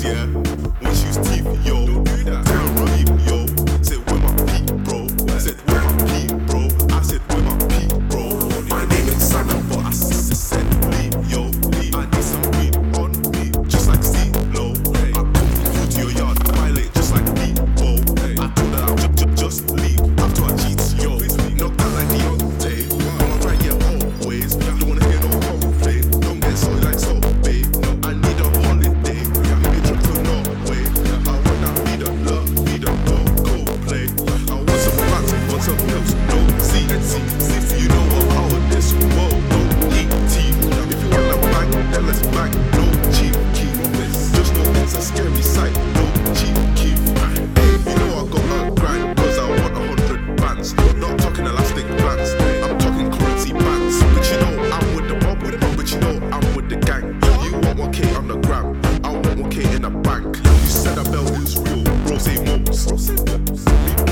yeah. Once use teeth, yo. Don't do that. Deep, yo. Said with my peak, bro. Said with my peak, bro. I said with my peak, bro. My name is Santa, but I said leave, yo. Leave. I need some weed on me, just like C-Lo. I come through to your yard, violate just like Debo. I told her I'll just leave after I cheat, yo. Knocked out like Deontay. On my right, yeah, always. Don't wanna hear no complaint. Don't get so like so, babe. I need a holiday. Maybe a trip to Norway. I wanna be the love, be the go play. I want some fans, want some pills, no CNC. You know what power this world, no ET. If you want a bang, then let's bang, no cheap key. Just know it's a scary sight, no cheap key. Hey, you know I got a grind, cause I want 100 bands. Not talking elastic plans, I'm talking currency bands. But you know I'm with the bubble, but you know I'm with the gang. You want 1K on the gram, I want 1K in the bank. You said that belt is real, bro say mums.